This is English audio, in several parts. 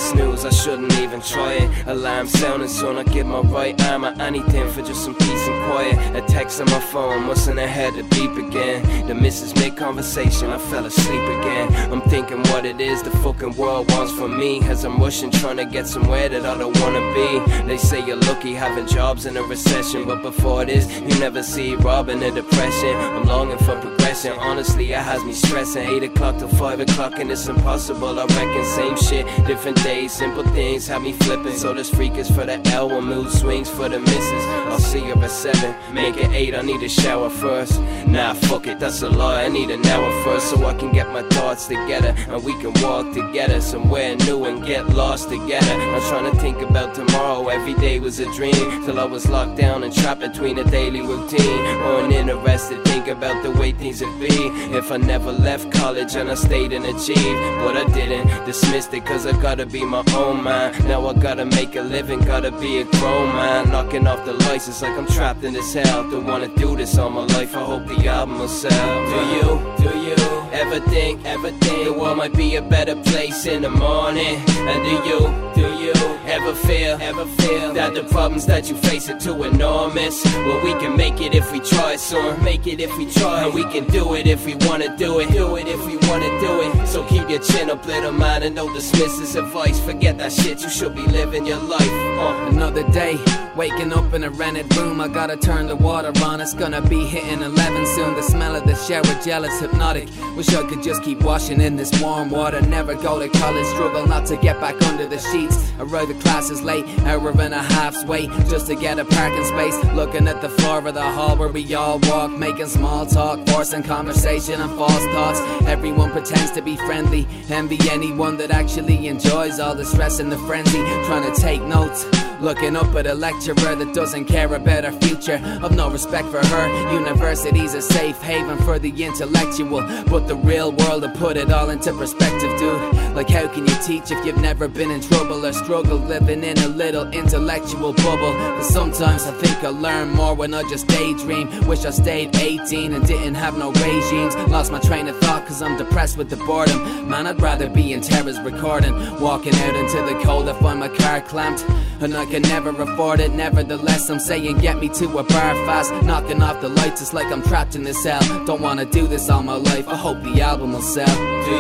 snooze, I shouldn't even try it. Alarm sounding soon, I give my right arm or anything for just some peace and quiet. A text on my phone, mustn't have had to beep again. The missus made conversation, I fell asleep again. I'm thinking what it is the fucking world wants from me, as I'm rushing trying to get somewhere that I don't wanna be. They say you're lucky having jobs in a recession, but before this, you never see robbing a depression. I'm longing for progression, honestly it has me stressing. 8 o'clock till 5 o'clock and it's impossible, I reckon. Same shit, different days, simple things have me flipping. So this freak is for the L, one mood swings for the missus. I'll see her at 7, make it 8, I need a shower first. Nah, fuck it, that's a lie, I need an hour first, so I can get my thoughts together and we can walk together somewhere new and get lost together. I'm trying to think about tomorrow, every day was a dream, till I was locked down and trapped between a daily routine. Uninterested, think about the way things would be if I never left college and I stayed and achieved. But I didn't, dismissed it cause I gotta be my own man. Now I gotta make a living, gotta be a grown man. Knocking off the lights, it's like I'm trapped in this hell. Don't wanna do this all my life, I hope the album will sell. Do you ever think the world might be a better place in the morning? And do you ever feel that the problems that you face are too enormous? Well, we can make it if we try, son. Make it if we try, and we can do it if we wanna do it. Do it if we wanna do it. So keep your chin up, little man, and don't dismiss this advice. Forget that shit, you should be living your life. Another day, waking up in a rented room. I gotta turn the water on, it's gonna be hitting 11 soon. The smell of the shower gel is hypnotic. Wish I could just keep washing in this warm water. Never go to college, struggle not to get back under the sheets. Arrive at classes late, hour and a half's wait just to get a parking space. Looking at the floor of the hall where we all walk, making small talk, forcing conversation and false thoughts. Everyone pretends to be friendly, envy anyone that actually enjoys all the stress and the frenzy. Trying to take notes, looking up at a lecturer that doesn't care about our future. I've no respect for her. University's a safe haven for the intellectual, but the real world to put it all into perspective, dude. Like how can you teach if you've never been in trouble or struggle living in a little intellectual bubble? But sometimes I think I learn more when I just daydream. Wish I stayed 18 and didn't have no regimes. Lost my train of thought cause I'm depressed with the boredom. Man, I'd rather be in Terra's recording, walking out into the cold to find my car clamped, and I can never afford it. Nevertheless, I'm saying get me to a bar fast. Knocking off the lights, it's like I'm trapped in this cell. Don't wanna do this all my life, I hope the album will sell.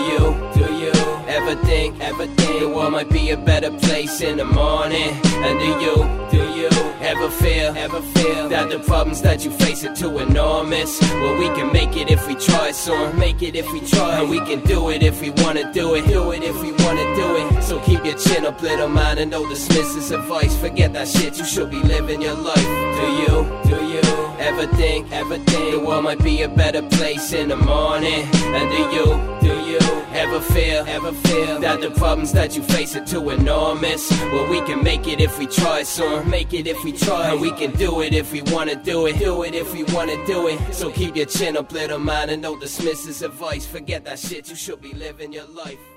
Do you ever think the world might be a better place in the morning? And do you ever feel that the problems that you face are too enormous? Well, we can make it if we try, son. Make it if we try, and we can do it if we wanna do it. Do it if we wanna do it. So keep your chin up, little man, and don't dismiss this advice. Forget that shit, you should be living your life. Do you ever think the world might be a better place in the morning? And do you ever feel that the problems that you face are too enormous? Well, we can make it if we try, son. Make it if we try, and we can do it if we wanna do it. Do it if we wanna do it. So keep your chin up, little man, and don't dismiss this advice. Forget that shit, you should be living your life.